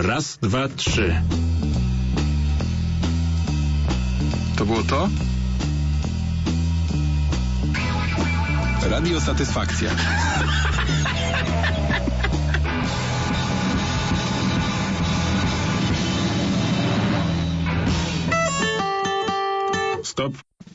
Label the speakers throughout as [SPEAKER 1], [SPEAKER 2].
[SPEAKER 1] Raz, dwa, trzy.
[SPEAKER 2] To było to? Radio Satysfakcja.
[SPEAKER 1] Stop.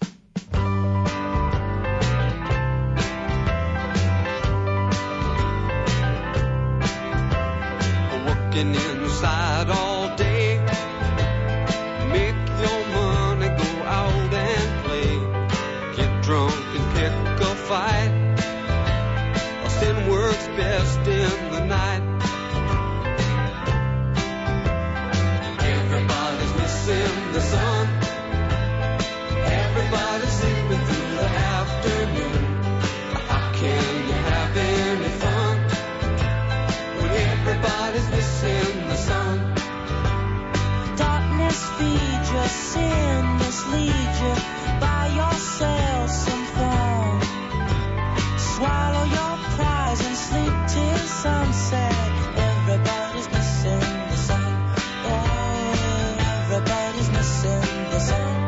[SPEAKER 3] Working inside all day, make your money go out and play, get drunk and pick a fight, or sin works best in the night. Everybody's missing the sun, everybody's sleeping through the afternoon. How can you have any fun when everybody's missing the sun?
[SPEAKER 4] Darkness feeds you, sin misleads you. Buy yourself some fun. Swallow your prize and sleep till sunset. Everybody's missing the sun. Oh, everybody's missing the sun.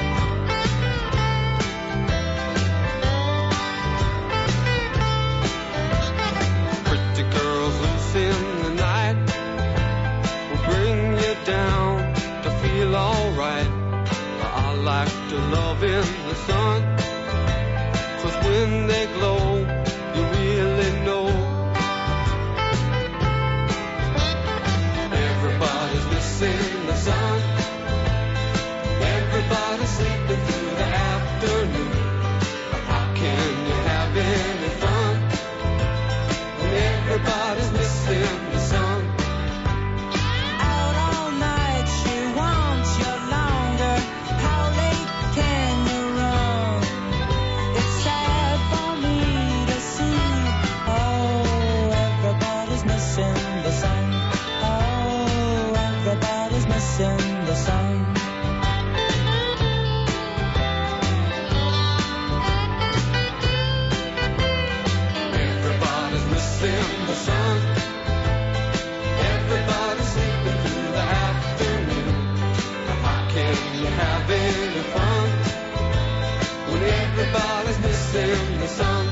[SPEAKER 3] Pretty girls loose in the night will bring you down to feel alright. I like to love in the sun, 'cause when they glow, you really know. Everybody's missing the sun, everybody's sleeping through the afternoon. How can you have any fun when everybody's missing the sun?
[SPEAKER 4] Out all night, she wants you longer. How late can you run? It's sad for me to see. Oh, everybody's missing the sun. Oh, everybody's missing the sun.
[SPEAKER 3] Everybody's missing the sun, everybody's sleeping through the afternoon. How can you have any fun when everybody's missing the sun?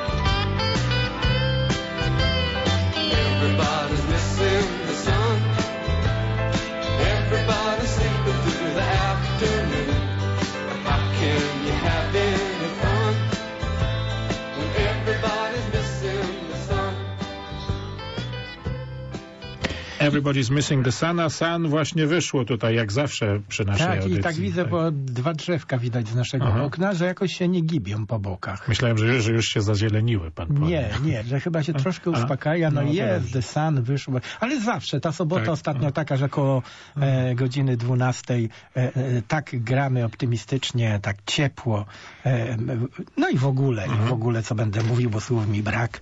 [SPEAKER 3] Everybody's missing the sun, everybody's sleeping through the afternoon. How can you have any fun when everybody's missing the sun?
[SPEAKER 1] Everybody's Missing the Sun, a Sun właśnie wyszło tutaj, jak zawsze przy naszej audycji.
[SPEAKER 5] Tak, i tak widzę, bo dwa drzewka widać z naszego okna, że jakoś się nie gibią po bokach.
[SPEAKER 1] Myślałem, że już się zazieleniły, pan powie.
[SPEAKER 5] Nie, że chyba się troszkę uspokaja. No jest, The Sun wyszło. Ale zawsze, ta sobota
[SPEAKER 1] Tak,
[SPEAKER 5] ostatnio taka, że koło godziny 12 tak gramy optymistycznie, tak ciepło. No i w ogóle, co będę mówił, bo słów mi brak.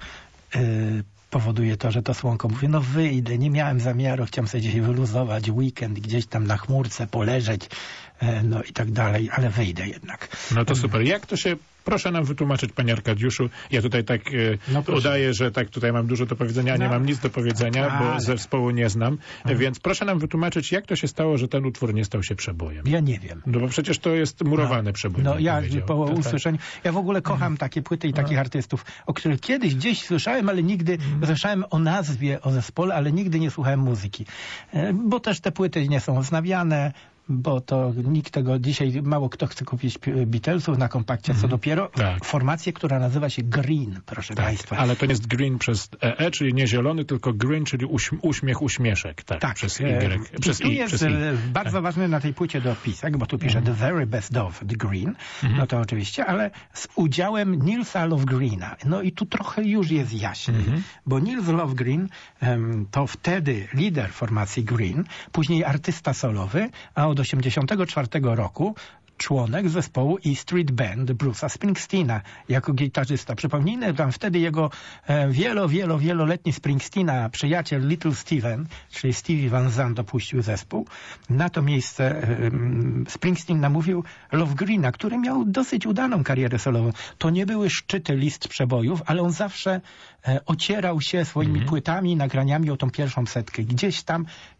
[SPEAKER 5] Powoduje to, że to słonko mówi, no wyjdę, nie miałem zamiaru, chciałem sobie dzisiaj wyluzować weekend, gdzieś tam na chmurce poleżeć, no i tak dalej, ale wyjdę jednak.
[SPEAKER 1] No to super. Jak to się... Proszę nam wytłumaczyć, panie Arkadiuszu. Ja tutaj tak udaję, że tak tutaj mam dużo do powiedzenia, a nie mam nic do powiedzenia, bo zespołu nie znam. Więc proszę nam wytłumaczyć, jak to się stało, że ten utwór nie stał się przebojem.
[SPEAKER 5] Ja nie wiem.
[SPEAKER 1] No bo przecież to jest murowany przebój.
[SPEAKER 5] No ja po usłyszeniu, ja w ogóle kocham takie płyty i takich artystów, o których kiedyś gdzieś słyszałem, ale nigdy, słyszałem o nazwie, o zespole, ale nigdy nie słuchałem muzyki. Bo też te płyty nie są wznawiane, bo to nikt tego dzisiaj, mało kto chce kupić Beatlesów na kompakcie, co dopiero formację, która nazywa się Green, proszę państwa.
[SPEAKER 1] Ale to nie jest Green przez E, czyli nie zielony, tylko Green, czyli uśmiech, uśmieszek. Tak, przez Y.
[SPEAKER 5] Tu jest bardzo ważny na tej płycie dopisek, bo tu pisze The Very Best of The Green, no to oczywiście, ale z udziałem Nilsa Lofgrena. No i tu trochę już jest jaśniej, bo Nils Lofgren to wtedy lider formacji Green, później artysta solowy, a od 1984 roku członek zespołu E Street Band Bruce'a Springsteena jako gitarzysta. Przypomnijmy, tam wtedy jego wieloletni Springsteena przyjaciel Little Steven, czyli Stevie Van Zandt, opuścił zespół. Na to miejsce Springsteen namówił Lofgrena, który miał dosyć udaną karierę solową. To nie były szczyty list przebojów, ale on zawsze ocierał się swoimi płytami, nagraniami o tą pierwszą setkę. Gdzieś tam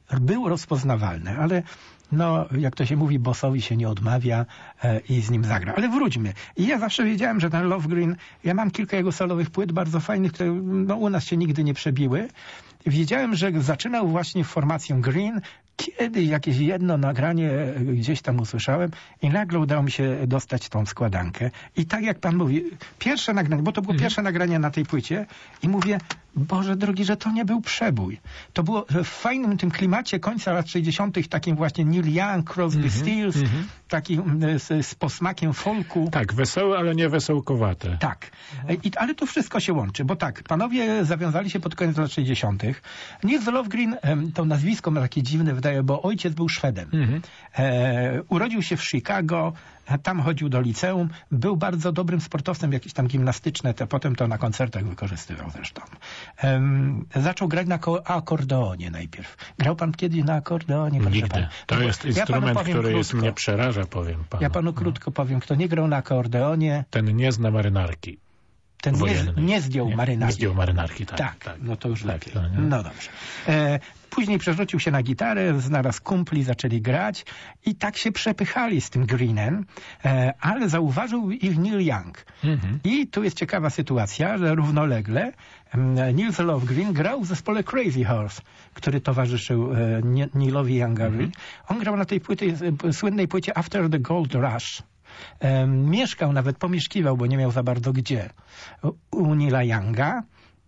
[SPEAKER 5] był rozpoznawalny, ale no, jak to się mówi, bossowi się nie odmawia i z nim zagra. Ale wróćmy. I ja zawsze wiedziałem, że ten Love Green, ja mam kilka jego solowych płyt bardzo fajnych, które no, u nas się nigdy nie przebiły. Wiedziałem, że zaczynał właśnie formacją Green, kiedy jakieś jedno nagranie gdzieś tam usłyszałem i nagle udało mi się dostać tą składankę. I tak jak pan mówi, pierwsze nagranie, bo to było pierwsze nagranie na tej płycie i mówię, Boże drogi, że to nie był przebój. To było w fajnym tym klimacie końca lat 60. takim właśnie Neil Young, Crosby, Stills, takim z posmakiem folku.
[SPEAKER 1] Tak, wesołe, ale nie wesołkowate.
[SPEAKER 5] Tak, ale to wszystko się łączy, bo tak, panowie zawiązali się pod koniec lat 60. Nils Lofgren, to nazwisko ma takie dziwne wydaje, bo ojciec był Szwedem. Urodził się w Chicago, tam chodził do liceum, był bardzo dobrym sportowcem, jakieś tam gimnastyczne, potem to na koncertach wykorzystywał zresztą. Zaczął grać na akordeonie najpierw. Grał pan kiedyś na akordeonie?
[SPEAKER 1] Nigdy. To jest instrument, który mnie przeraża, powiem panu.
[SPEAKER 5] Ja panu krótko powiem, kto nie grał na akordeonie...
[SPEAKER 1] Ten nie zna marynarki.
[SPEAKER 5] Ten nie zdjął marynarki.
[SPEAKER 1] Nie zdjął marynarki, tak.
[SPEAKER 5] Tak, no to już lepiej. No dobrze. Później przerzucił się na gitarę, znalazł kumpli, zaczęli grać i tak się przepychali z tym Greenem, ale zauważył ich Neil Young. I tu jest ciekawa sytuacja, że równolegle Nils Lofgren grał w zespole Crazy Horse, który towarzyszył Neilowi Youngowi. On grał na tej słynnej płycie After the Gold Rush. Mieszkał, nawet pomieszkiwał, bo nie miał za bardzo gdzie, u Neila Younga.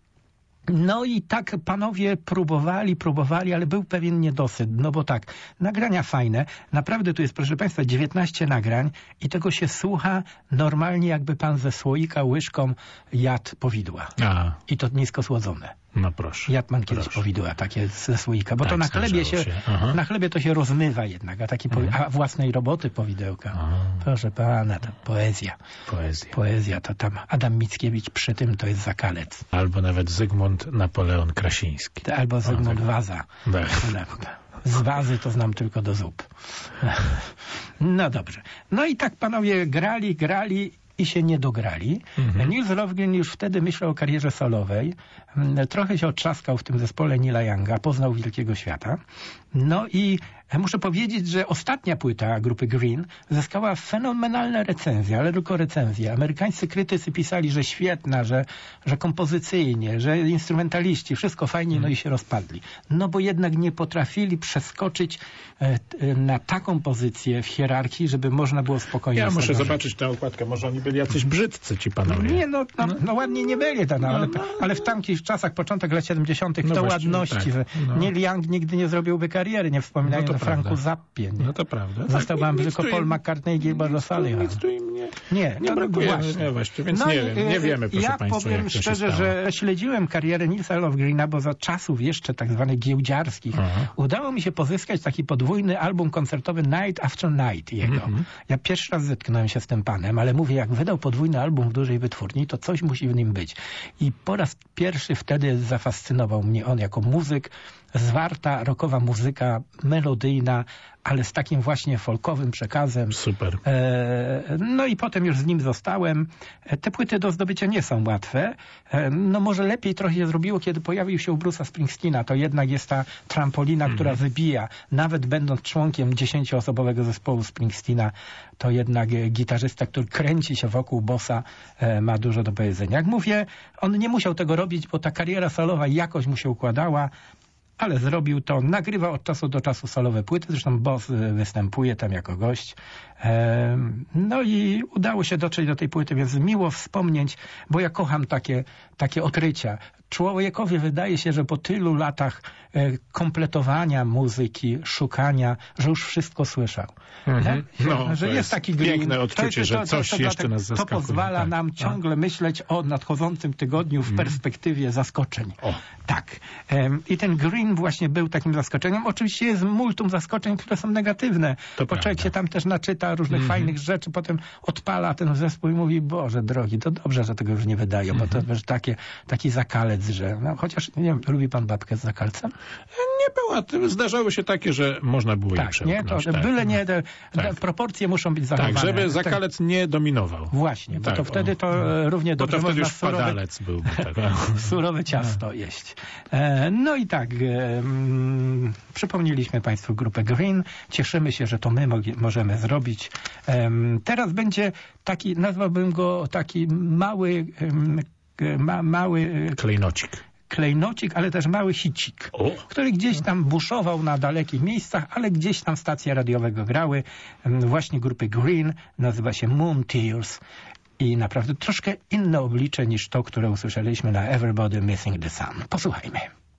[SPEAKER 5] No i tak panowie próbowali, ale był pewien niedosyt, no bo tak, nagrania fajne, naprawdę tu jest, proszę państwa, 19 nagrań i tego się słucha normalnie, jakby pan ze słoika łyżką jadł powidła. I to nisko słodzone.
[SPEAKER 1] No proszę.
[SPEAKER 5] Jadł pan kiedyś powidła takie ze słoika, bo tak, to na chlebie na chlebie to się rozmywa jednak, a własnej roboty powidełka. Proszę pana, to poezja to tam Adam Mickiewicz przy tym to jest zakalec.
[SPEAKER 1] Albo nawet Zygmunt Napoleon Krasiński.
[SPEAKER 5] Albo Zygmunt Waza. Z wazy to znam tylko do zup. No dobrze. No i tak panowie grali i się nie dograli. Nils Lofgren już wtedy myślał o karierze solowej. Trochę się otrzaskał w tym zespole Neila Younga, poznał wielkiego świata. No i muszę powiedzieć, że ostatnia płyta grupy Green zyskała fenomenalne recenzje, ale tylko recenzje. Amerykańscy krytycy pisali, że świetna, że kompozycyjnie, że instrumentaliści, wszystko fajnie, no i się rozpadli. No bo jednak nie potrafili przeskoczyć na taką pozycję w hierarchii, żeby można było spokojnie...
[SPEAKER 1] Ja muszę zobaczyć tę okładkę, może oni byli jacyś brzydcy ci panowie.
[SPEAKER 5] Nie, no ładnie nie byli, ale w tamtych czasach, początek lat 70. to ładności, tak, że Neil Young nigdy nie zrobiłby kariery, nie wspominając o Franku Zappie.
[SPEAKER 1] No to prawda.
[SPEAKER 5] Został wam tylko Paul McCartney i Gilbert O'Sullivan.
[SPEAKER 1] Nic tu im nie brakuje, właśnie, więc nie wiemy, proszę państwa.
[SPEAKER 5] Ja powiem szczerze, że śledziłem karierę Nilsa Lofgrena, bo za czasów jeszcze tak zwanych giełdziarskich udało mi się pozyskać taki podwójny album koncertowy Night After Night jego. Ja pierwszy raz zetknąłem się z tym panem, ale mówię, jak wydał podwójny album w dużej wytwórni, to coś musi w nim być. I po raz pierwszy wtedy zafascynował mnie on jako muzyk, zwarta, rockowa muzyka, melodyjna, ale z takim właśnie folkowym przekazem.
[SPEAKER 1] Super.
[SPEAKER 5] No i potem już z nim zostałem. Te płyty do zdobycia nie są łatwe. No może lepiej trochę się zrobiło, kiedy pojawił się u Bruce'a Springsteena. To jednak jest ta trampolina, która wybija. Nawet będąc członkiem 10-osobowego zespołu Springsteena, to jednak gitarzysta, który kręci się wokół bossa, ma dużo do powiedzenia. Jak mówię, on nie musiał tego robić, bo ta kariera solowa jakoś mu się układała, ale zrobił to, nagrywa od czasu do czasu solowe płyty, zresztą Boss występuje tam jako gość. No i udało się dotrzeć do tej płyty, więc miło wspomnieć, bo ja kocham takie odkrycia. Człowiekowi wydaje się, że po tylu latach kompletowania muzyki, szukania, że już wszystko słyszał.
[SPEAKER 1] No, że jest taki Green. Piękne odczucie, że coś jeszcze nas zaskakuje.
[SPEAKER 5] To pozwala nam ciągle myśleć o nadchodzącym tygodniu w perspektywie zaskoczeń. Tak. I ten Green właśnie był takim zaskoczeniem. Oczywiście jest multum zaskoczeń, które są negatywne. Bo człowiek się tam też naczyta różnych fajnych rzeczy, potem odpala ten zespół i mówi, Boże drogi, to dobrze, że tego już nie wydają, bo to już taki zakalec, że chociaż, nie wiem, lubi pan babkę z zakalcem?
[SPEAKER 1] Nie była. Zdarzały się takie, że można było je przełknąć.
[SPEAKER 5] Byle nie, proporcje muszą być zachowane.
[SPEAKER 1] Tak, żeby zakalec nie dominował.
[SPEAKER 5] Właśnie, bo to wtedy to równie dobrze
[SPEAKER 1] można
[SPEAKER 5] surowe
[SPEAKER 1] byłby,
[SPEAKER 5] surowe ciasto jeść. No i tak, Przypomnieliśmy Państwu grupę Green. Cieszymy się, że to my możemy zrobić. Teraz będzie taki, nazwałbym go taki mały klejnocik, ale też mały hicik, który gdzieś tam buszował na dalekich miejscach, ale gdzieś tam stacje radiowe go grały. Właśnie grupy Green, nazywa się Moon Tears i naprawdę troszkę inne oblicze niż to, które usłyszeliśmy na Everybody Missing the Sun. Posłuchajmy.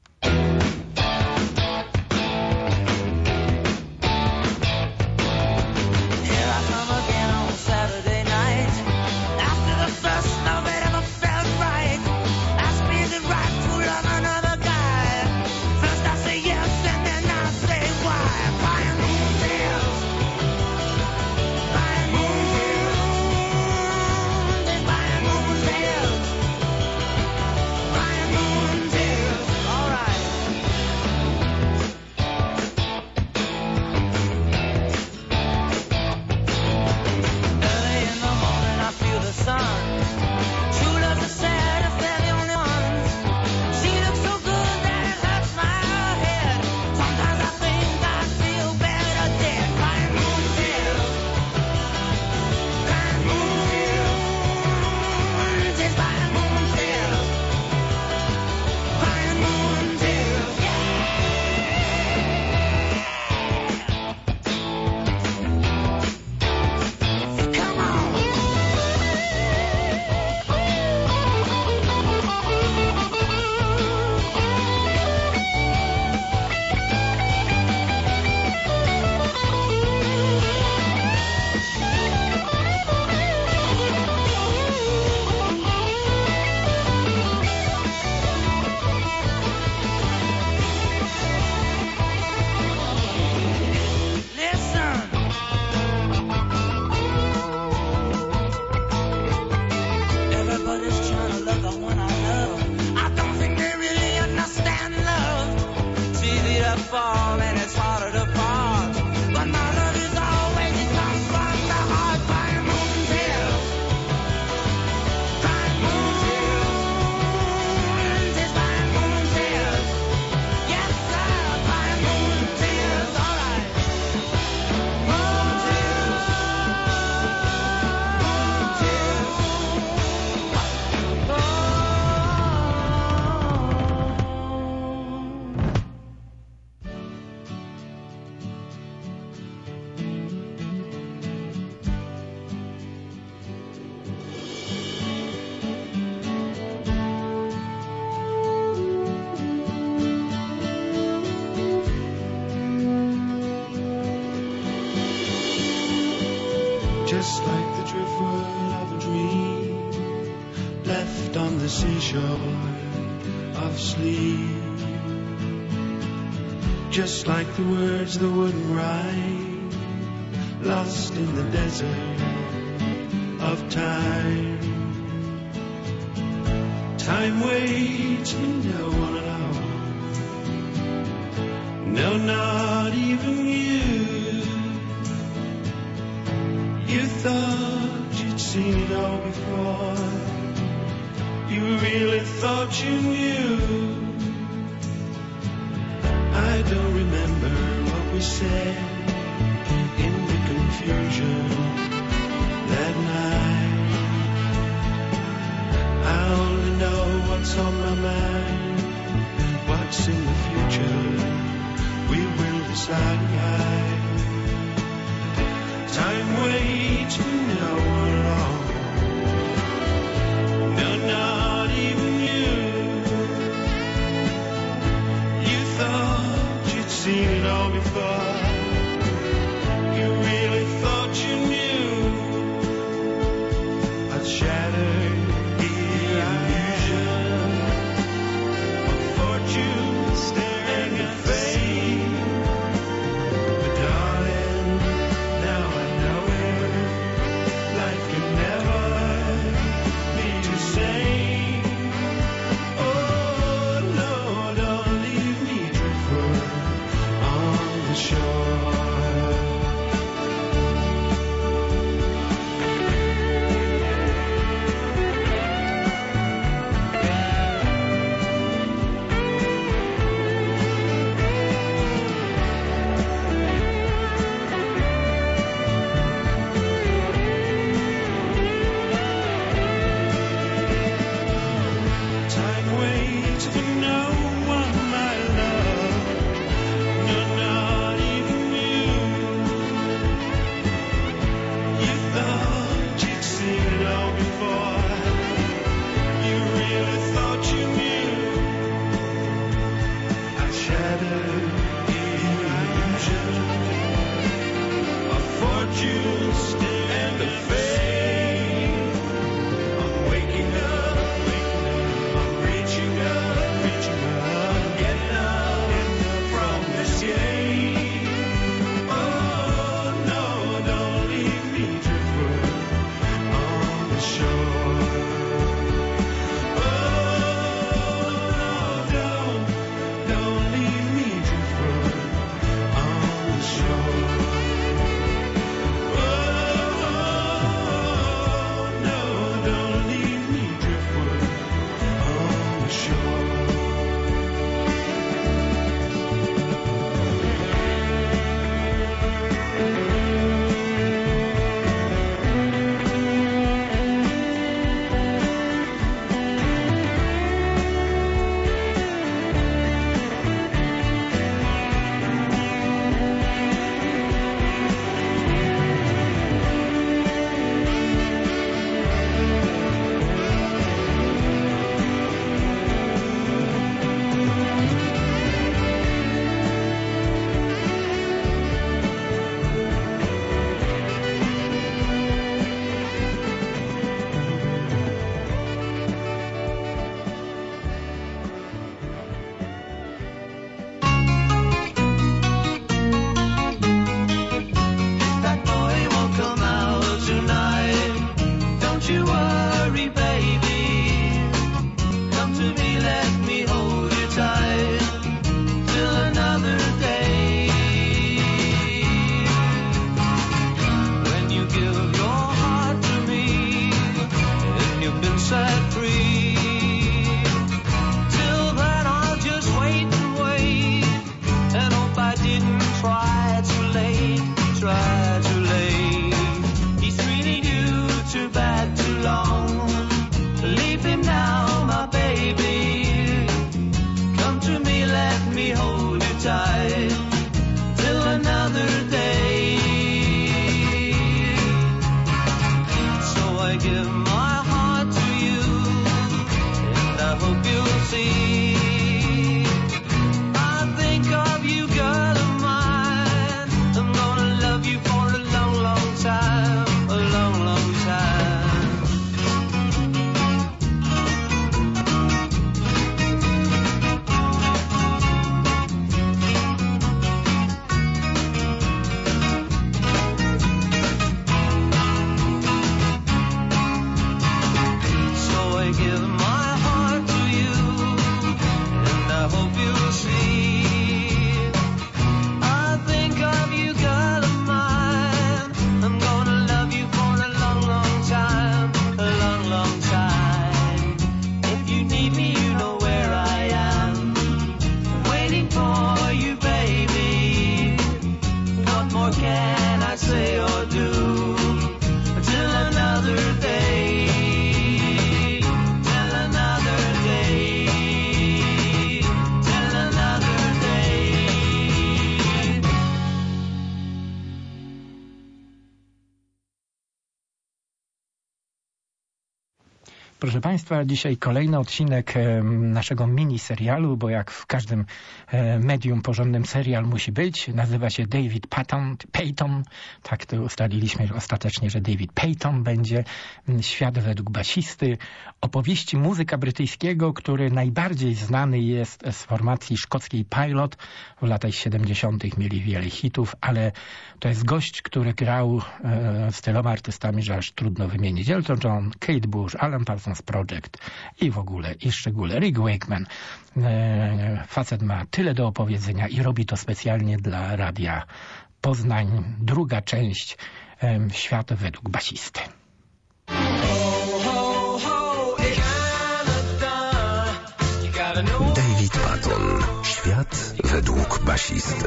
[SPEAKER 6] Just like the driftwood of a dream left on the seashore of sleep. Just like the words that wouldn't rhyme, lost in the desert of time. Time waits for no one at all. No, not even you. You thought you'd seen it all before. You really thought you knew. I don't remember what we said in the confusion that night. I only know what's on my mind, what's in the future. We will decide. Time waits for no one at all. No, not even you. You thought you'd seen it all before. You really thought you knew. I'd shattered the illusion of fortune staring at fame. But darling, now I know it. Life can never be the same. Oh no, don't leave me driftwood on the shore.
[SPEAKER 4] try too late, try too late. He's treated you too bad too long. Leave him now, my baby. Come to me, let me hold you tight till another day. So I give my heart to you, and I hope you'll see. I think of you, girl of mine. I'm gonna love you for a long, long time, a long, long time. Give my heart to you, and I hope you'll see. I think of you, girl of mine. I'm gonna love you for a long, long time, a long, long time. If you need me, you know where I am, waiting for you, baby. What more can I say or do till another day?
[SPEAKER 5] Proszę Państwa, dzisiaj kolejny odcinek naszego mini-serialu, bo jak w każdym medium porządnym serial musi być. Nazywa się David Payton. Tak to ustaliliśmy ostatecznie, że David Payton będzie. Świat według basisty. Opowieści muzyka brytyjskiego, który najbardziej znany jest z formacji szkockiej Pilot. W latach 70. mieli wiele hitów, ale to jest gość, który grał z tyloma artystami, że aż trudno wymienić. Elton John, Kate Bush, Alan Parsons Project i w ogóle, i szczególe Rick Wakeman. Facet ma tyle do opowiedzenia i robi to specjalnie dla Radia Poznań. Druga część Świat według basisty.
[SPEAKER 7] David Patton. Świat według basisty.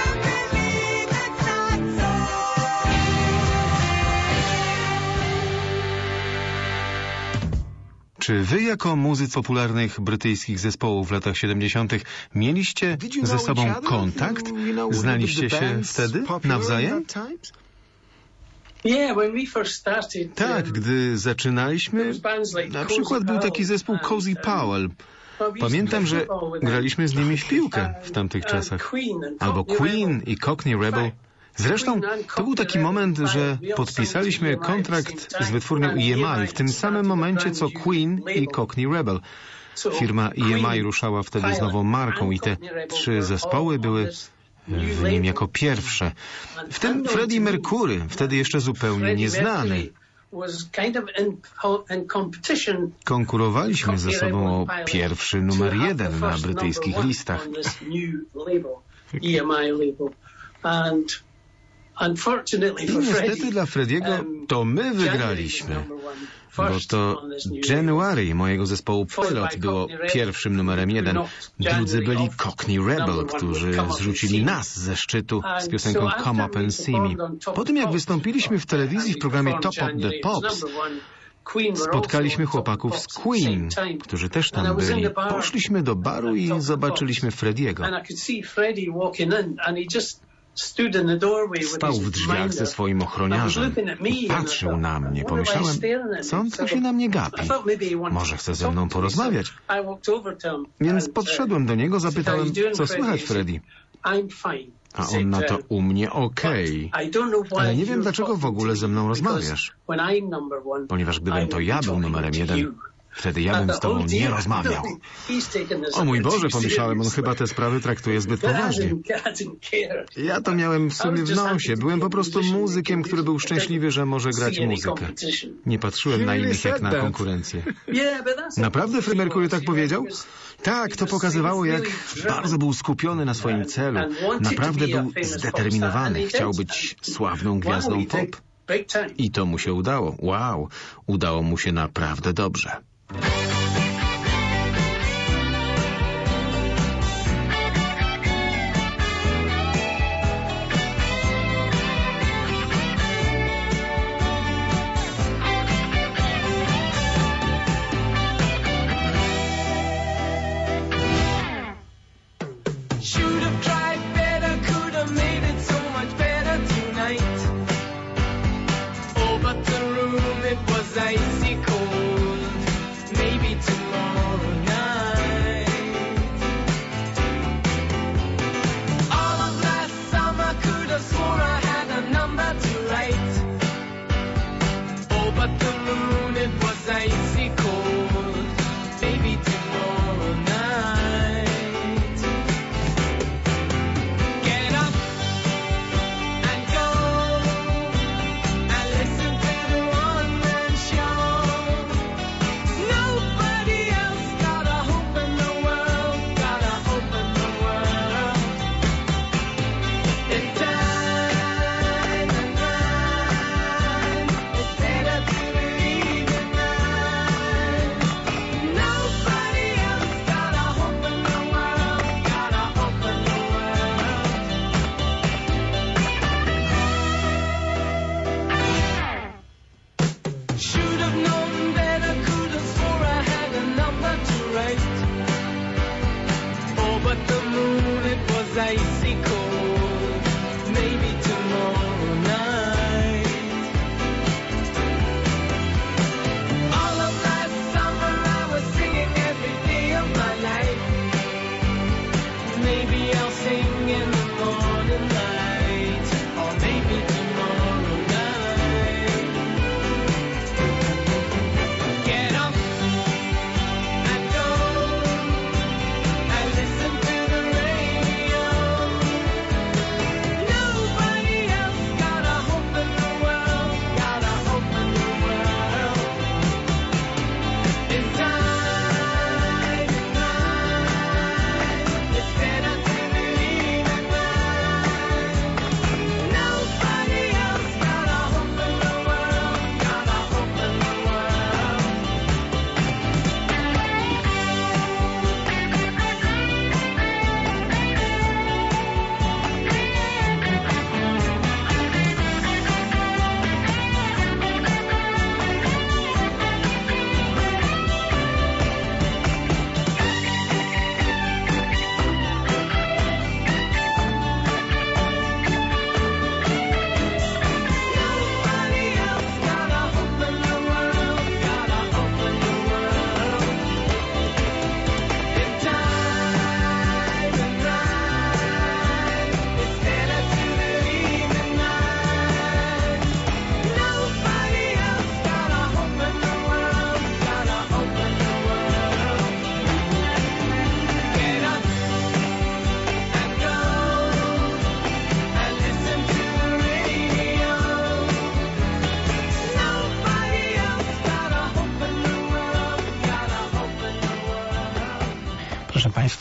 [SPEAKER 8] Czy wy jako muzycy popularnych brytyjskich zespołów w latach 70. mieliście ze sobą kontakt? Znaliście się wtedy nawzajem? Tak, gdy zaczynaliśmy, na przykład był taki zespół Cozy Powell. Pamiętam, że graliśmy z nimi w piłkę w tamtych czasach. Albo Queen i Cockney Rebel. Zresztą to był taki moment, że podpisaliśmy kontrakt z wytwórnią EMI w tym samym momencie co Queen i Cockney Rebel. Firma EMI ruszała wtedy z nową marką i te trzy zespoły były w nim jako pierwsze. W tym Freddie Mercury, wtedy jeszcze zupełnie nieznany. Konkurowaliśmy ze sobą o pierwszy numer 1 na brytyjskich listach. I niestety dla Frediego to my wygraliśmy, bo to January mojego zespołu Pilot było pierwszym numerem 1. Drudzy byli Cockney Rebel, którzy zrzucili nas ze szczytu z piosenką Come Up and See Me. Po tym jak wystąpiliśmy w telewizji w programie Top of the Pops, spotkaliśmy chłopaków z Queen, którzy też tam byli. Poszliśmy do baru i zobaczyliśmy Frediego. Stał w drzwiach ze swoim ochroniarzem i patrzył na mnie. Pomyślałem, co on tak się na mnie gapi? Może chce ze mną porozmawiać? Więc podszedłem do niego, zapytałem, co słychać, Freddie? A on na to, u mnie okej. Ale nie wiem, dlaczego w ogóle ze mną rozmawiasz. Ponieważ gdybym to ja był numerem 1, wtedy ja bym z tobą nie rozmawiał. O mój Boże, pomyślałem, on chyba te sprawy traktuje zbyt poważnie. Ja to miałem w sumie w nosie. Byłem po prostu muzykiem, który był szczęśliwy, że może grać muzykę. Nie patrzyłem na innych jak na konkurencję. Naprawdę Freddie Mercury tak powiedział? Tak, to pokazywało, jak bardzo był skupiony na swoim celu. Naprawdę był zdeterminowany. Chciał być sławną gwiazdą pop. I to mu się udało. Wow, udało mu się naprawdę dobrze.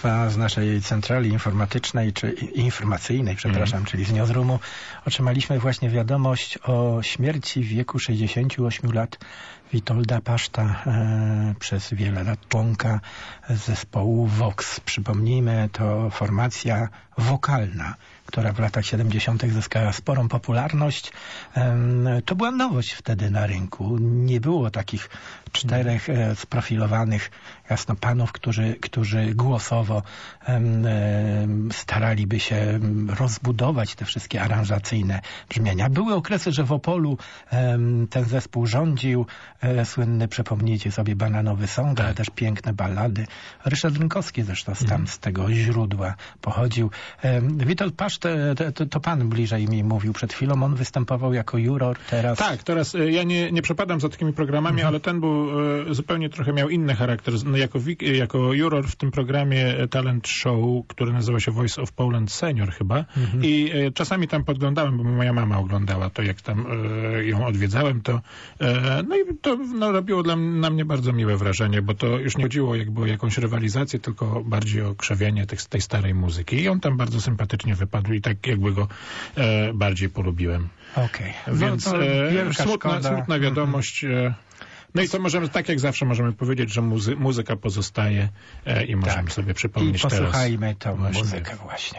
[SPEAKER 5] Państwa z naszej centrali informatycznej, czy informacyjnej, przepraszam, czyli z Newsroomu, otrzymaliśmy właśnie wiadomość o śmierci w wieku 68 lat Witolda Paszta, przez wiele lat członka zespołu Vox. Przypomnijmy, to formacja wokalna, która w latach 70. zyskała sporą popularność. To była nowość wtedy na rynku. Nie było takich 4 sprofilowanych jasno panów, którzy głosowo staraliby się rozbudować te wszystkie aranżacyjne brzmienia. Były okresy, że w Opolu ten zespół rządził. Słynny, przypomnijcie sobie, Bananowy Song, ale też piękne ballady. Ryszard Rynkowski zresztą tam z tego źródła pochodził. Witold Paszt, to pan bliżej mi mówił przed chwilą, on występował jako juror teraz.
[SPEAKER 1] Tak, teraz ja nie przepadam za takimi programami, ale ten był zupełnie trochę miał inny charakter. No, jako juror w tym programie talent show, który nazywa się Voice of Poland Senior chyba i czasami tam podglądałem, bo moja mama oglądała to, jak tam ją odwiedzałem, to no i to robiło na mnie bardzo miłe wrażenie, bo to już nie chodziło jakby o jakąś rywalizację, tylko bardziej o krzewienie tej starej muzyki. I on tam bardzo sympatycznie wypadł i tak jakby go bardziej polubiłem.
[SPEAKER 5] Okej.
[SPEAKER 1] Więc smutna wiadomość. No i to możemy, tak jak zawsze możemy powiedzieć, że muzyka pozostaje i możemy sobie przypomnieć teraz.
[SPEAKER 5] I posłuchajmy tą muzykę właśnie.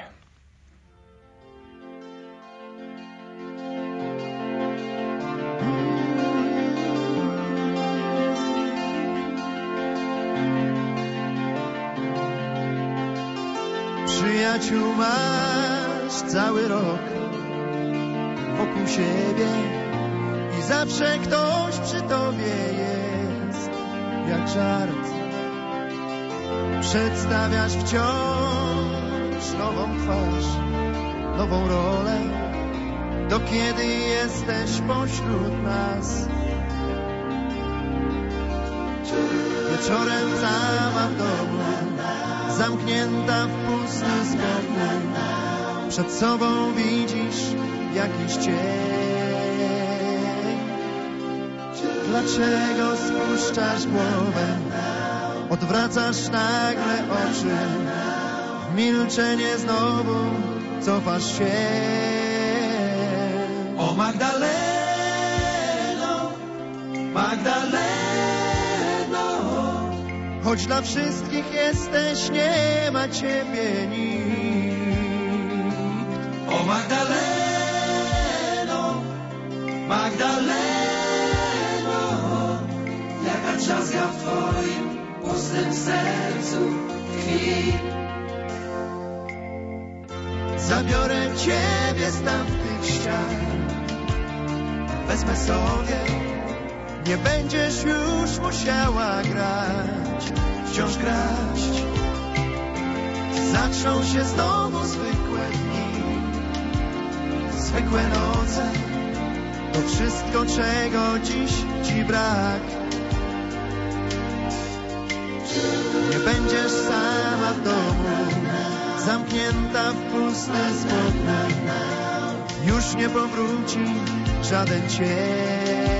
[SPEAKER 6] Przyjaciół masz cały rok wokół siebie i zawsze ktoś przy tobie jest jak żart. Przedstawiasz wciąż nową twarz, nową rolę, do kiedy jesteś pośród nas. Wieczorem sama w domu, zamknięta w pusty spokój, przed sobą widzisz jakiś cień. Dlaczego spuszczasz głowę, odwracasz nagle oczy, w milczenie znowu cofasz się? O Magdaleno, Magdaleno, choć dla wszystkich jesteś, nie ma ciebie nikt. O Magdaleno, Magdaleno, jaka drzazga w twoim pustym sercu tkwi. Zabiorę ciebie z tamtych ścian, wezmę sobie, nie będziesz już musiała grać, wciąż grać. Zaczną się znowu zwykłe dni, zwykłe noce, to wszystko, czego dziś ci brak. Nie będziesz sama w domu, zamknięta w pusty spokój, już nie powróci żaden cień.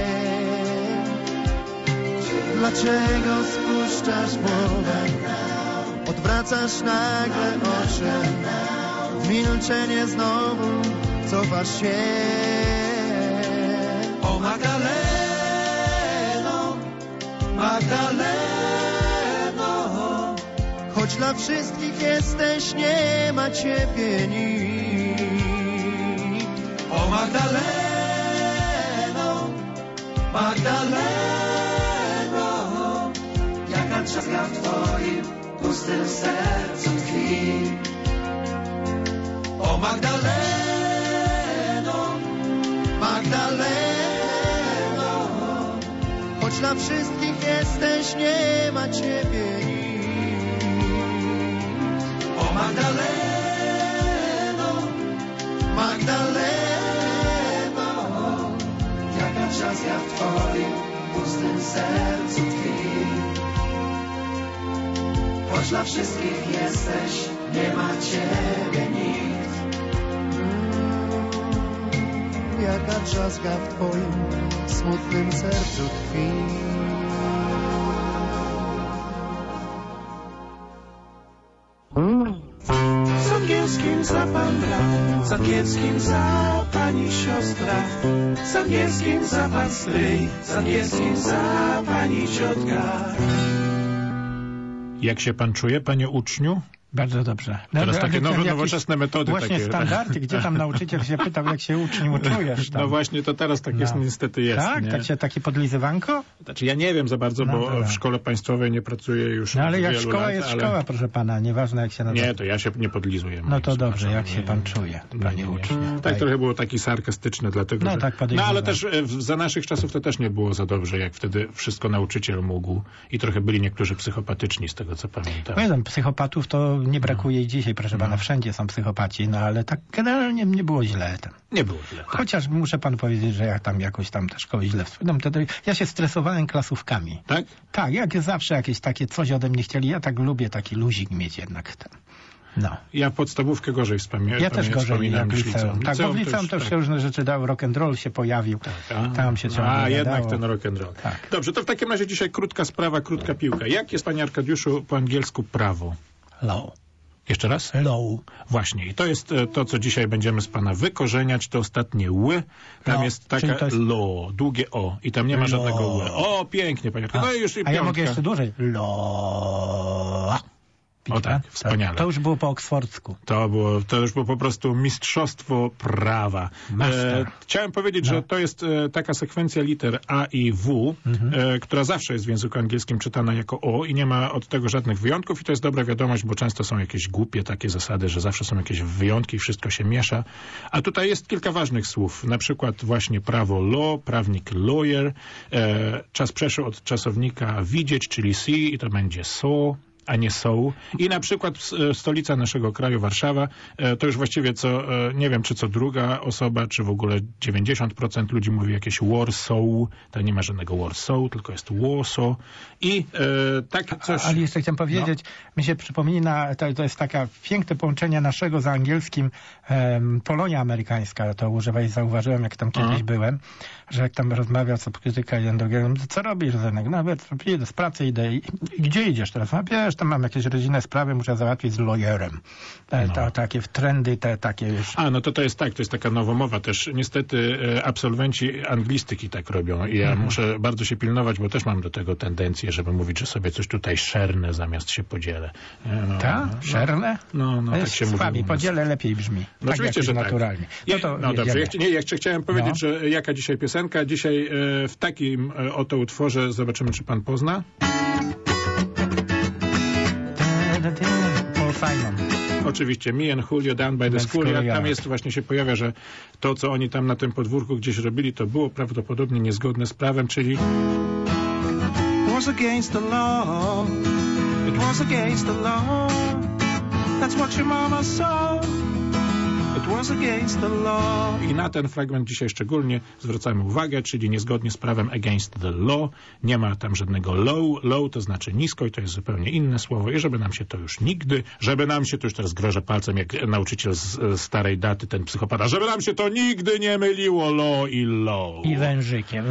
[SPEAKER 6] Dlaczego spuszczasz głowę, odwracasz nagle oczy, w milczenie znowu cofasz się? O Magdaleno, Magdaleno, choć dla wszystkich jesteś, nie ma ciebie nikt. O Magdaleno, Magdaleno, jaka drzazga w twoim pustym sercu tkwi. O Magdaleno, Magdaleno, choć dla wszystkich jesteś, nie ma ciebie nikt. O Magdaleno, Magdaleno, jaka drzazga w twoim pustym sercu tkwi. Choć dla wszystkich jesteś, nie ma ciebie nikt. Jaka drzazga w twoim smutnym sercu tkwi. angielskim za pani siostra, z angielskim za pan stryj, z angielskim za pani ciotka.
[SPEAKER 1] Jak się pan czuje, panie uczniu?
[SPEAKER 5] Bardzo dobrze.
[SPEAKER 1] Teraz takie nowoczesne metody.
[SPEAKER 5] Właśnie
[SPEAKER 1] takie,
[SPEAKER 5] standardy, gdzie tam nauczyciel się pytał, jak się uczniu czujesz tam.
[SPEAKER 1] No właśnie, to teraz tak jest, niestety jest.
[SPEAKER 5] Tak?
[SPEAKER 1] Nie?
[SPEAKER 5] Tak się takie podlizywanko?
[SPEAKER 1] Znaczy ja nie wiem za bardzo, bo w szkole państwowej nie pracuję już
[SPEAKER 5] ale jak
[SPEAKER 1] wielu
[SPEAKER 5] szkoła
[SPEAKER 1] lat,
[SPEAKER 5] jest szkoła, proszę pana, nieważne jak się nazywa.
[SPEAKER 1] Nie, to ja się nie podlizuję.
[SPEAKER 5] No to dobrze, jak się pan czuje, panie uczniu?
[SPEAKER 1] Tak, trochę było taki sarkastyczny, dlatego że...
[SPEAKER 5] tak
[SPEAKER 1] ale też za naszych czasów to też nie było za dobrze, jak wtedy wszystko nauczyciel mógł i trochę byli niektórzy psychopatyczni, z tego co pamiętam.
[SPEAKER 5] Pamiętam, psychopatów to nie brakuje i dzisiaj, proszę pana, wszędzie są psychopaci, ale tak generalnie nie było źle tam.
[SPEAKER 1] Nie było źle. Tak.
[SPEAKER 5] Chociaż muszę panu powiedzieć, że ja tam jakoś tam te szkoły źle wspominam. Ja się stresowałem klasówkami.
[SPEAKER 1] Tak?
[SPEAKER 5] Tak, jak zawsze jakieś takie coś ode mnie chcieli. Ja tak lubię taki luzik mieć jednak tam. No.
[SPEAKER 1] Ja podstawówkę gorzej wspominam.
[SPEAKER 5] Ja też gorzej jak liceum. Tak, bo w liceum też się różne rzeczy dały. Rock'n'roll się pojawił. Tam się ciągle
[SPEAKER 1] jednak ten rock'n'roll.
[SPEAKER 5] Tak.
[SPEAKER 1] Dobrze, to w takim razie dzisiaj krótka sprawa, krótka piłka. Jak jest, panie Arkadiuszu, po angielsku prawo?
[SPEAKER 5] Law.
[SPEAKER 1] Jeszcze raz?
[SPEAKER 5] Law.
[SPEAKER 1] Właśnie. I to jest to, co dzisiaj będziemy z pana wykorzeniać. To ostatnie ły. Tam jest taka law, długie o. I tam nie ma żadnego ły. O, pięknie, panie Arkadiuszu. No i już i piątka.
[SPEAKER 5] A ja mogę jeszcze dłużej. Law.
[SPEAKER 1] O tak, wspaniale.
[SPEAKER 5] To już było po oksfordzku.
[SPEAKER 1] To już było po prostu mistrzostwo prawa. Chciałem powiedzieć, że to jest taka sekwencja liter A i W, która zawsze jest w języku angielskim czytana jako O i nie ma od tego żadnych wyjątków i to jest dobra wiadomość, bo często są jakieś głupie takie zasady, że zawsze są jakieś wyjątki i wszystko się miesza. A tutaj jest kilka ważnych słów, na przykład właśnie prawo law, prawnik lawyer, czas przeszły od czasownika widzieć, czyli see i to będzie saw, a nie są. I na przykład stolica naszego kraju, Warszawa, to już właściwie nie wiem, czy co druga osoba, czy w ogóle 90% ludzi mówi jakieś Warsaw, to nie ma żadnego Warsaw, tylko jest Warsaw. I takie coś...
[SPEAKER 5] Ale jeszcze chciałem powiedzieć, mi się przypomina, to jest taka piękne połączenie naszego z angielskim, Polonia amerykańska, to używaj, zauważyłem, jak tam kiedyś byłem, że jak tam rozmawia co krytyka jeden drugiego, co robisz, Zenek? No idę z pracy, idę. Gdzie idziesz teraz? No wiesz, tam mam jakieś rodzinne sprawy, muszę załatwić z lawyerem. Takie trendy, takie już.
[SPEAKER 1] No to jest tak, to jest taka nowomowa też. Niestety absolwenci anglistyki tak robią i ja muszę bardzo się pilnować, bo też mam do tego tendencję, żeby mówić, że sobie coś tutaj szernę zamiast się podzielę.
[SPEAKER 5] Szernę?
[SPEAKER 1] No tak się mówi.
[SPEAKER 5] Podzielę lepiej brzmi.
[SPEAKER 1] No tak oczywiście, że
[SPEAKER 5] naturalnie.
[SPEAKER 1] Tak. Dobrze, jeszcze chciałem powiedzieć, że jaka dzisiaj piosenka. Dzisiaj w takim oto utworze zobaczymy, czy pan pozna.
[SPEAKER 5] Paul Simon.
[SPEAKER 1] Oczywiście, Me and Julio Down by the Schoolyard. Tam jest właśnie się pojawia, że to, co oni tam na tym podwórku gdzieś robili, to było prawdopodobnie niezgodne z prawem, czyli...
[SPEAKER 6] It was against the law. It was against the law. That's what your mama saw. It was against the law.
[SPEAKER 1] I na ten fragment dzisiaj szczególnie zwracamy uwagę, czyli niezgodnie z prawem against the law. Nie ma tam żadnego low. Low to znaczy nisko i to jest zupełnie inne słowo. I żeby nam się to już teraz grożę palcem jak nauczyciel z starej daty, ten psychopata, żeby nam się to nigdy nie myliło low i low.
[SPEAKER 5] I wężykiem.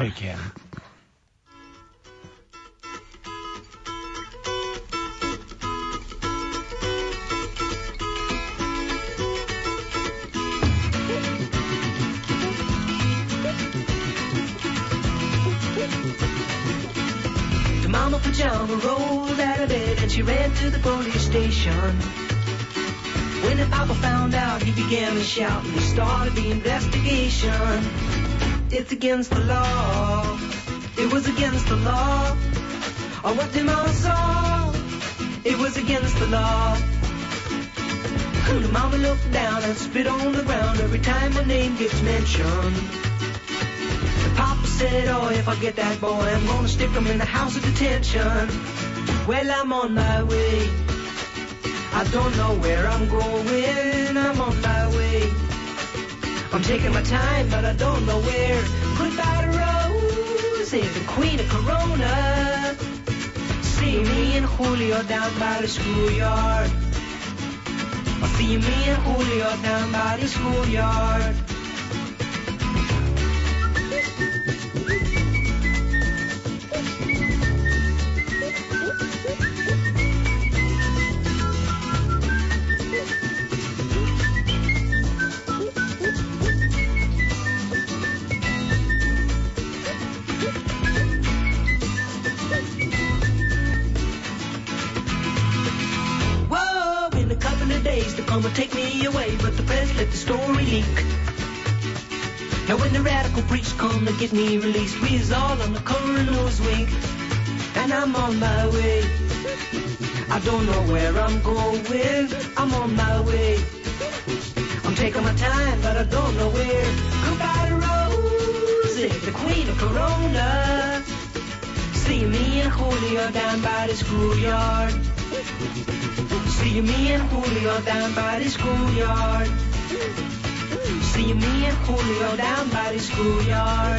[SPEAKER 9] Mama pajama rolled out of bed and she ran to the police station. When the papa found out, he began to shout and he started the investigation. It's against the law. It was against the law. Or what the mama saw. It was against the law. The mama looked down and spit on the ground every time my name gets mentioned. Papa said, oh, if I get that boy, I'm gonna stick him in the house of detention. Well, I'm on my way. I don't know where I'm going. I'm on my way. I'm taking my time, but I don't know where. Goodbye to Rose, the queen of Corona. See me and Julio down by the schoolyard. See me and Julio down by the schoolyard. take me away, but the press let the story leak. Now when the radical preach come to get me released, we is all on the coroner's wing, and I'm on my way. I don't know where I'm going, I'm on my way. I'm taking my time, but I don't know where. Goodbye to Rosie, the queen of Corona. See me and Julio down by the schoolyard. See me and Julio down by the schoolyard. See me and Julio down by the schoolyard.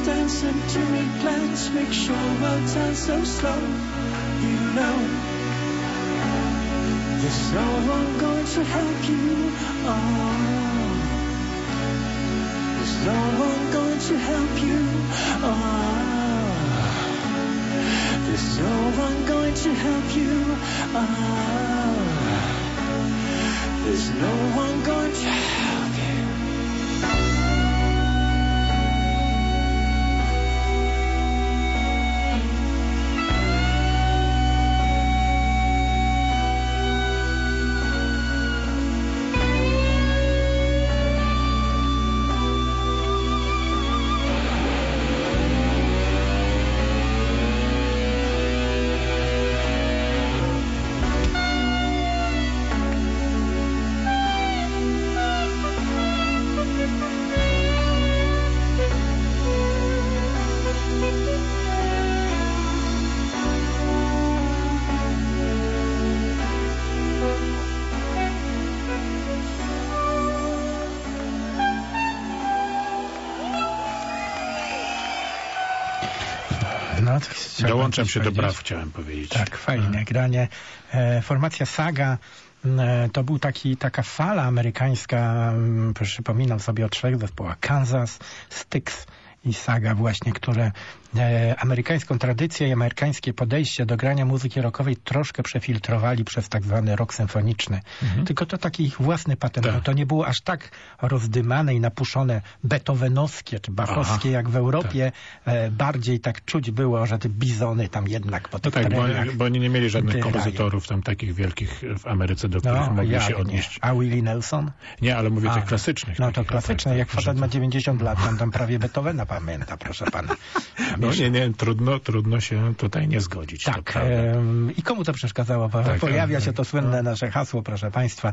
[SPEAKER 6] dancing to a glance, make sure world turns so slow. You know, there's no one going to help you. Oh, there's no one going to help you. Oh, there's no one going to help you. Oh, there's no one going to help you.
[SPEAKER 1] Dołączam się do braw, chciałem powiedzieć.
[SPEAKER 5] Tak, fajne granie. Formacja Saga to był taka fala amerykańska, przypominam sobie o 3 zespołach: Kansas, Styx i Saga właśnie, które amerykańską tradycję i amerykańskie podejście do grania muzyki rockowej troszkę przefiltrowali przez tak zwany rock symfoniczny. Tylko to taki ich własny patent, bo to nie było aż tak rozdymane i napuszone beethovenowskie czy bachowskie jak w Europie. Bardziej tak czuć było, że te bizony tam jednak po tych
[SPEAKER 1] bo oni nie mieli żadnych kompozytorów tam takich wielkich w Ameryce, do których mogli się odnieść.
[SPEAKER 5] A Willie Nelson?
[SPEAKER 1] Nie, ale mówię tych klasycznych.
[SPEAKER 5] No to klasyczne, jak facet ma 90 lat, tam prawie Beethovena pamięta, proszę pana.
[SPEAKER 1] No nie, trudno się tutaj nie zgodzić.
[SPEAKER 5] Tak. I komu to przeszkadzało? Pojawia się to słynne nasze hasło, proszę państwa,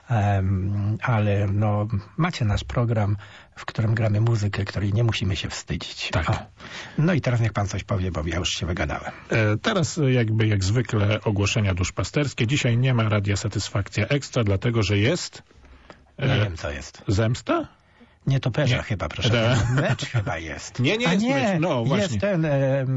[SPEAKER 5] ale no, macie nasz program, w którym gramy muzykę, której nie musimy się wstydzić.
[SPEAKER 1] Tak.
[SPEAKER 5] No i teraz niech pan coś powie, bo ja już się wygadałem.
[SPEAKER 1] Teraz jak zwykle ogłoszenia duszpasterskie. Dzisiaj nie ma Radia Satysfakcja Ekstra, dlatego że jest...
[SPEAKER 5] Nie wiem, co jest.
[SPEAKER 1] Zemsta?
[SPEAKER 5] Nie toperza chyba, proszę pana. Mecz chyba jest.
[SPEAKER 1] Nie jest mecz. No, właśnie.
[SPEAKER 5] Jest ten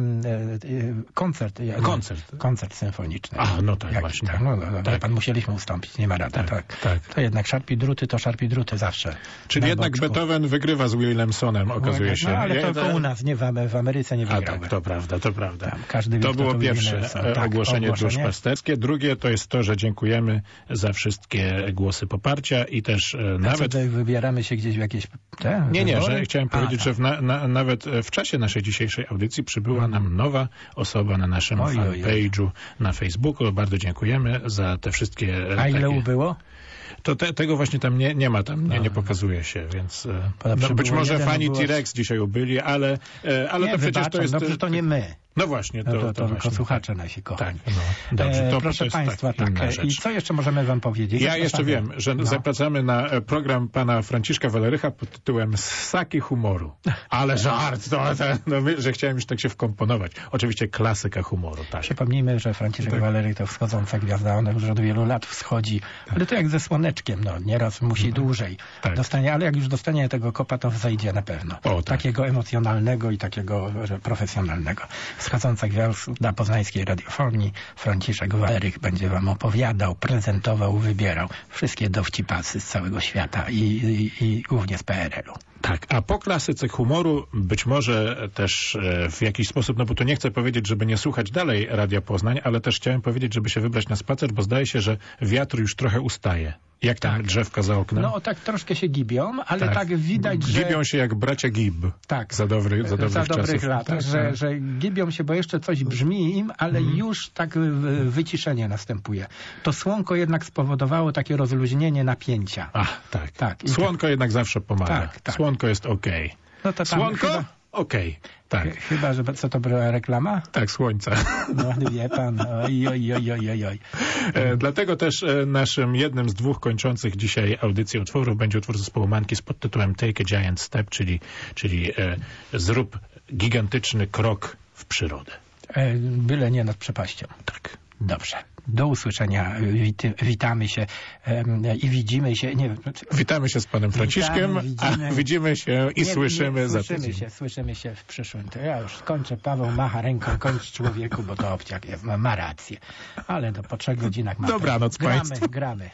[SPEAKER 5] koncert symfoniczny.
[SPEAKER 1] No tak, właśnie.
[SPEAKER 5] Tak. Pan musieliśmy ustąpić, nie ma rady. Tak. To jednak szarpi druty zawsze.
[SPEAKER 1] Czyli jednak boczku. Beethoven wygrywa z Williamsonem, okazuje się.
[SPEAKER 5] No, ale to u nas, nie w Ameryce nie wygrał.
[SPEAKER 1] Tak, to prawda.
[SPEAKER 5] Tam każdy
[SPEAKER 1] to było pierwsze ogłoszenie duszpasterskie. Drugie to jest to, że dziękujemy za wszystkie głosy poparcia i też nawet...
[SPEAKER 5] wybieramy się gdzieś w jakieś...
[SPEAKER 1] Nie, że chciałem powiedzieć, że nawet w czasie naszej dzisiejszej audycji przybyła nam nowa osoba na naszym fanpage'u na Facebooku. Bardzo dziękujemy za te wszystkie...
[SPEAKER 5] A ile ubyło?
[SPEAKER 1] To tego właśnie tam nie ma, nie pokazuje się, więc być może fani T-Rex dzisiaj ubyli, ale to przecież to jest...
[SPEAKER 5] No przecież to nie my.
[SPEAKER 1] No właśnie,
[SPEAKER 5] to tylko słuchacze nasi kochani.
[SPEAKER 1] Tak, dobrze, to
[SPEAKER 5] proszę państwa, i co jeszcze możemy wam powiedzieć?
[SPEAKER 1] Ja jeszcze wiem, że zapraszamy na program pana Franciszka Walerycha pod tytułem Ssaki humoru. Ale żart, że chciałem już tak się wkomponować. Oczywiście klasyka humoru. Tak.
[SPEAKER 5] Przypomnijmy, że Franciszek Walerych to wschodząca gwiazda, ona już od wielu lat wschodzi, ale to jak ze słoneczkiem, nieraz musi dłużej dostanie, ale jak już dostanie tego kopa, to zejdzie na pewno. Takiego emocjonalnego i takiego profesjonalnego. Wschodząca gwiazda poznańskiej radiofonii Franciszek Walerych będzie wam opowiadał, prezentował, wybierał wszystkie dowcipasy z całego świata i głównie z PRL-u.
[SPEAKER 1] Tak, a po klasyce humoru być może też w jakiś sposób, bo tu nie chcę powiedzieć, żeby nie słuchać dalej Radia Poznań, ale też chciałem powiedzieć, żeby się wybrać na spacer, bo zdaje się, że wiatr już trochę ustaje. Jak tam drzewka za oknem?
[SPEAKER 5] No tak troszkę się gibią, ale tak widać, że...
[SPEAKER 1] Gibią się jak bracia Gib.
[SPEAKER 5] Tak.
[SPEAKER 1] Za dobrych
[SPEAKER 5] lat. Że gibią się, bo jeszcze coś brzmi im, ale już tak wyciszenie następuje. To słonko jednak spowodowało takie rozluźnienie napięcia.
[SPEAKER 1] Tak. Słonko jednak zawsze pomaga. Tak. Słonko jest okej.
[SPEAKER 5] No to
[SPEAKER 1] słonko? Okej. Tak.
[SPEAKER 5] Chyba, że co to była reklama?
[SPEAKER 1] Tak, słońca.
[SPEAKER 5] No wie pan, oj.
[SPEAKER 1] Dlatego też naszym jednym z dwóch kończących dzisiaj audycji utworów będzie utwór zespołu Monkeys pod tytułem Take a Giant Step, czyli zrób gigantyczny krok w przyrodę.
[SPEAKER 5] Byle nie nad przepaścią.
[SPEAKER 1] Tak.
[SPEAKER 5] Dobrze. Do usłyszenia. Witamy się i widzimy się. Nie,
[SPEAKER 1] witamy się z panem Franciszkiem, a widzimy się i słyszymy za tydzień.
[SPEAKER 5] Słyszymy się w przyszłym. To ja już skończę. Paweł macha ręką, kończ człowieku, bo to obciach jest, ma rację. Ale to po 3 godzinach mamy.
[SPEAKER 1] Dobranoc państwu.
[SPEAKER 5] Gramy.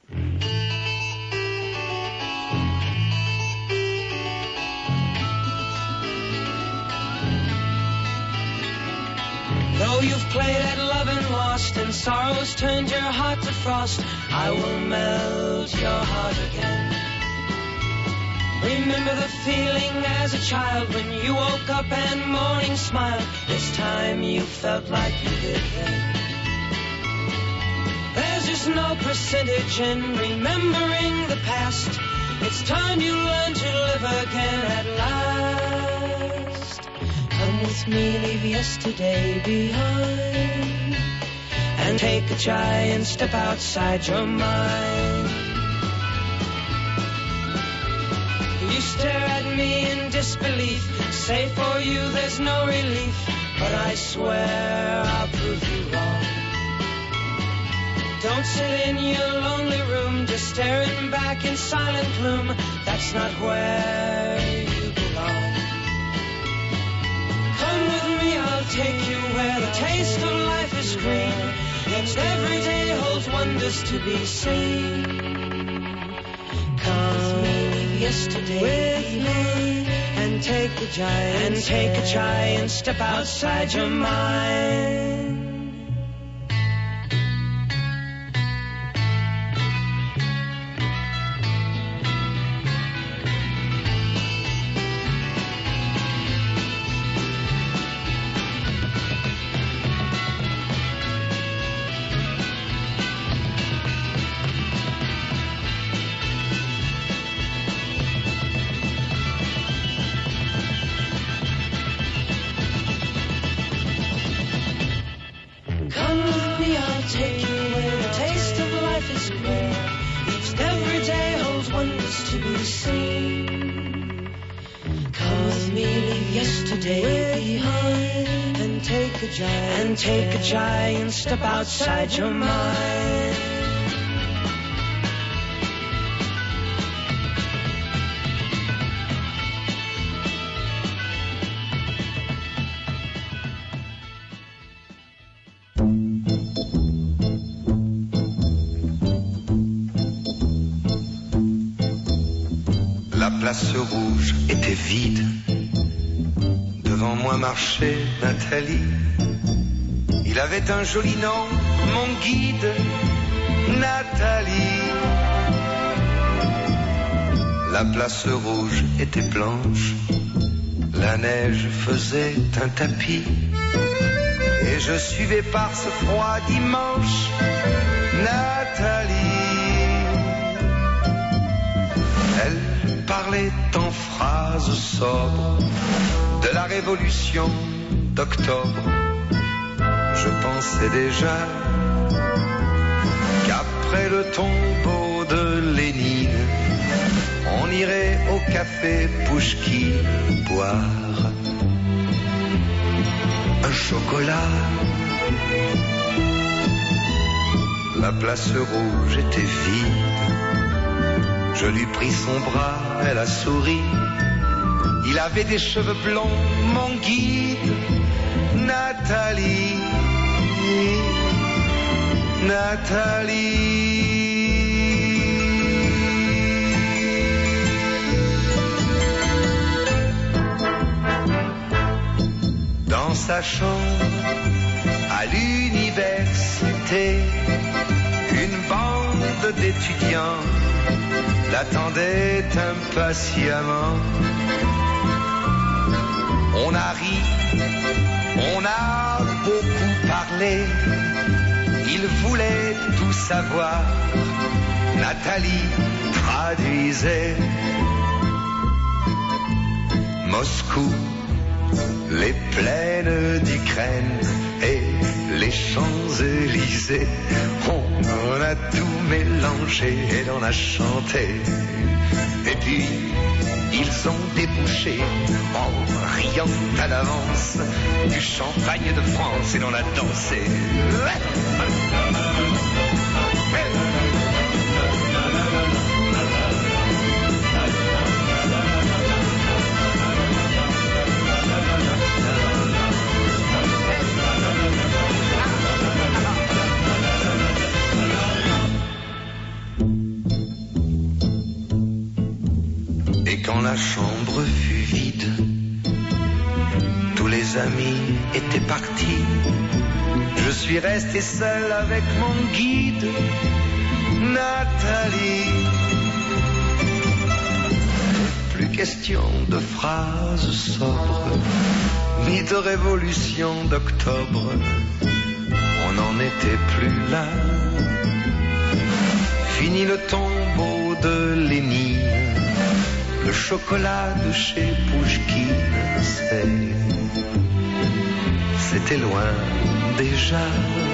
[SPEAKER 9] Though you've played at love and lost, and sorrows turned your heart to frost, I will melt your heart again. Remember the feeling as a child when you woke up and morning smiled. This time you felt like you did then. There's just no percentage in remembering the past. It's time you learn to live again at last. Come with me, leave yesterday behind, and take a giant step outside your mind. You stare at me in disbelief, say for you there's no relief, but I swear I'll prove you wrong. Don't sit in your lonely room, just staring back in silent gloom. That's not where you belong. Come with me, I'll take you where the taste of life is green, and every day holds wonders to be seen. Come yesterday with me, and take a giant step outside your mind. Take a giant step outside your mind.
[SPEAKER 10] La place rouge était vide. Devant moi marchait Nathalie. Il avait un joli nom, mon guide, Nathalie. La place rouge était blanche, la neige faisait un tapis, et je suivais par ce froid dimanche Nathalie. Elle parlait en phrases sobres de la révolution d'octobre. Je pensais déjà qu'après le tombeau de Lénine, on irait au café Pouchkine boire un chocolat. La place rouge était vide. Je lui pris son bras, elle a souri. Il avait des cheveux blonds, mon guide, Nathalie. Nathalie. Dans sa chambre à l'université, une bande d'étudiants l'attendait impatiemment. On a ri, on a beaucoup parlé. Il voulait tout savoir. Nathalie traduisait. Moscou, les plaines d'Ukraine et les Champs-Élysées. On a tout mélangé et l'on a chanté. Et puis, ils ont débouché, en riant à l'avance, du champagne de France et l'on a dansé. Quand la chambre fut vide, tous les amis étaient partis. Je suis resté seul avec mon guide, Nathalie. Plus question de phrases sobres, ni de révolution d'octobre. On n'en était plus là. Fini le tombeau de Lénine. Le chocolat de chez Pouchkine, c'était loin déjà.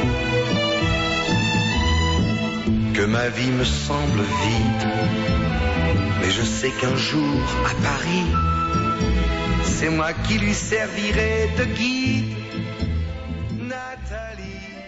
[SPEAKER 10] Que ma vie me semble vide, mais je sais qu'un jour à Paris, c'est moi qui lui servirai de guide.